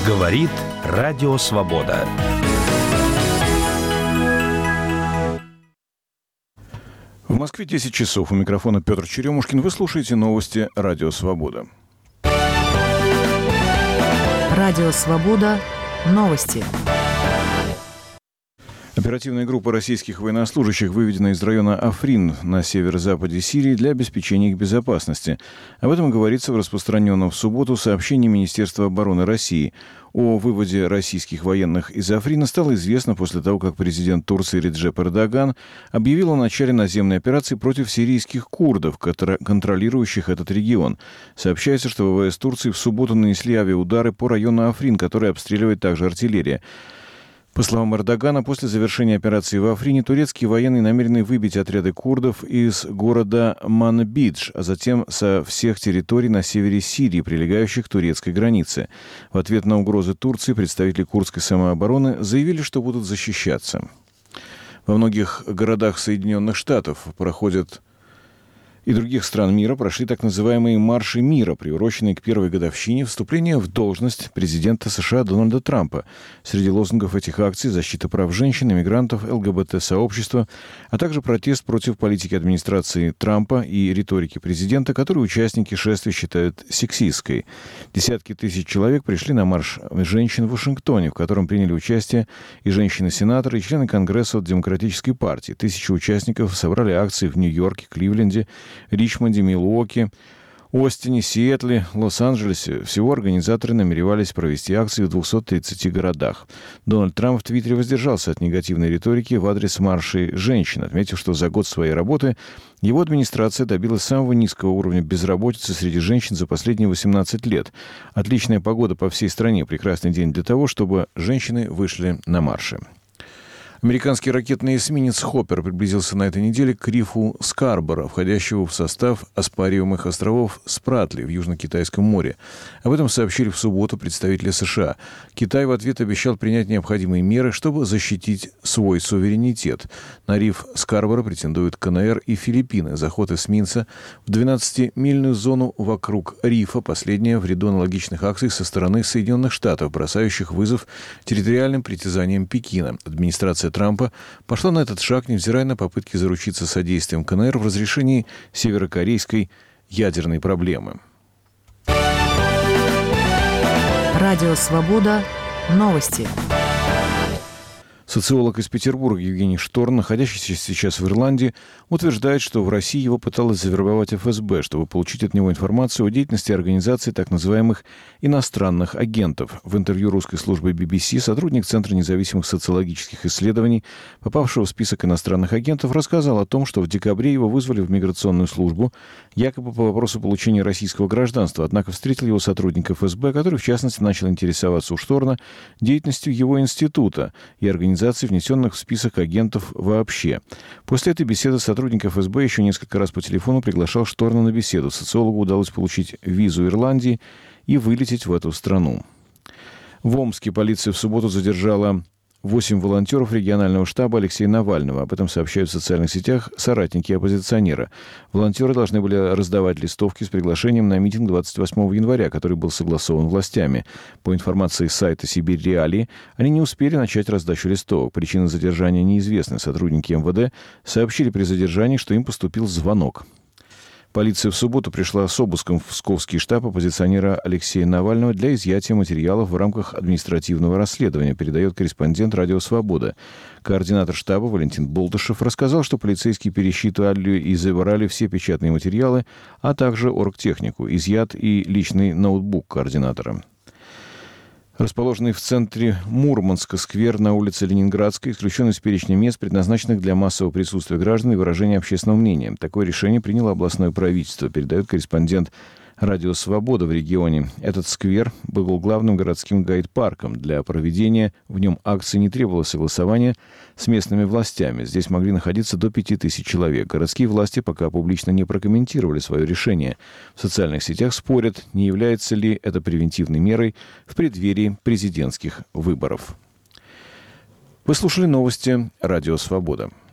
Говорит Радио Свобода. В Москве 10 часов. У микрофона Петр Черемушкин. Вы слушаете новости Радио Свобода. Радио Свобода. Новости. Оперативная группа российских военнослужащих выведена из района Африн на северо-западе Сирии для обеспечения их безопасности. Об этом говорится в распространенном в субботу сообщении Министерства обороны России. О выводе российских военных из Африна стало известно после того, как президент Турции Реджеп Эрдоган объявил о начале наземной операции против сирийских курдов, контролирующих этот регион. Сообщается, что ВВС Турции в субботу нанесли авиаудары по району Африн, который обстреливает также артиллерия. По словам Эрдогана, после завершения операции в Африне турецкие военные намерены выбить отряды курдов из города Манбидж, а затем со всех территорий на севере Сирии, прилегающих к турецкой границе. В ответ на угрозы Турции представители курдской самообороны заявили, что будут защищаться. Во многих городах Соединенных Штатов и других стран мира прошли так называемые марши мира, приуроченные к первой годовщине вступления в должность президента США Дональда Трампа. Среди лозунгов этих акций защита прав женщин, иммигрантов, ЛГБТ-сообщества, а также протест против политики администрации Трампа и риторики президента, которую участники шествия считают сексистской. Десятки тысяч человек пришли на марш женщин в Вашингтоне, в котором приняли участие и женщины-сенаторы, и члены Конгресса от Демократической партии. Тысячи участников собрали акции в Нью-Йорке, Кливленде, Ричмонде, Милуоки, Остине, Сиэтле, Лос-Анджелесе. Всего организаторы намеревались провести акции в 230 городах. Дональд Трамп в Твиттере воздержался от негативной риторики в адрес маршей женщин, отметив, что за год своей работы его администрация добилась самого низкого уровня безработицы среди женщин за последние 18 лет. Отличная погода по всей стране. Прекрасный день для того, чтобы женщины вышли на марши. Американский ракетный эсминец «Хоппер» приблизился на этой неделе к рифу Скарборо, входящего в состав оспариваемых островов Спратли в Южно-Китайском море. Об этом сообщили в субботу представители США. Китай в ответ обещал принять необходимые меры, чтобы защитить свой суверенитет. На риф Скарборо претендуют КНР и Филиппины. Заход эсминца в 12-мильную зону вокруг рифа – последняя в ряду аналогичных акций со стороны Соединенных Штатов, бросающих вызов территориальным притязаниям Пекина. Администрация Трампа пошла на этот шаг, невзирая на попытки заручиться содействием КНР в разрешении северокорейской ядерной проблемы. Радио Свобода. Новости. Социолог из Петербурга Евгений Шторн, находящийся сейчас в Ирландии, утверждает, что в России его пыталась завербовать ФСБ, чтобы получить от него информацию о деятельности организации так называемых иностранных агентов. В интервью русской службе BBC сотрудник Центра независимых социологических исследований, попавшего в список иностранных агентов, рассказал о том, что в декабре его вызвали в миграционную службу, якобы по вопросу получения российского гражданства, однако встретил его сотрудник ФСБ, который, в частности, начал интересоваться у Шторна деятельностью его института и организации, внесенных в список агентов вообще. После этой беседы сотрудник ФСБ еще несколько раз по телефону приглашал Шторна на беседу. Социологу удалось получить визу Ирландии и вылететь в эту страну. В Омске полиция в субботу задержала 8 волонтеров регионального штаба Алексея Навального. Об этом сообщают в социальных сетях соратники оппозиционера. Волонтеры должны были раздавать листовки с приглашением на митинг 28 января, который был согласован властями. По информации сайта «Сибирь Реалии», они не успели начать раздачу листовок. Причина задержания неизвестна. Сотрудники МВД сообщили при задержании, что им поступил звонок. Полиция в субботу пришла с обыском в Псковский штаб оппозиционера Алексея Навального для изъятия материалов в рамках административного расследования, передает корреспондент «Радио Свобода». Координатор штаба Валентин Болдышев рассказал, что полицейские пересчитали и забрали все печатные материалы, а также оргтехнику. Изъят и личный ноутбук координатора. Расположенный в центре Мурманска сквер на улице Ленинградской исключен из перечня мест, предназначенных для массового присутствия граждан и выражения общественного мнения. Такое решение приняло областное правительство, передает корреспондент «Радио Свобода» в регионе. Этот сквер был главным городским гайд-парком. Для проведения в нем акции не требовалось согласования с местными властями. Здесь могли находиться до 5000 человек. Городские власти пока публично не прокомментировали свое решение. В социальных сетях спорят, не является ли это превентивной мерой в преддверии президентских выборов. Вы слушали новости «Радио Свобода».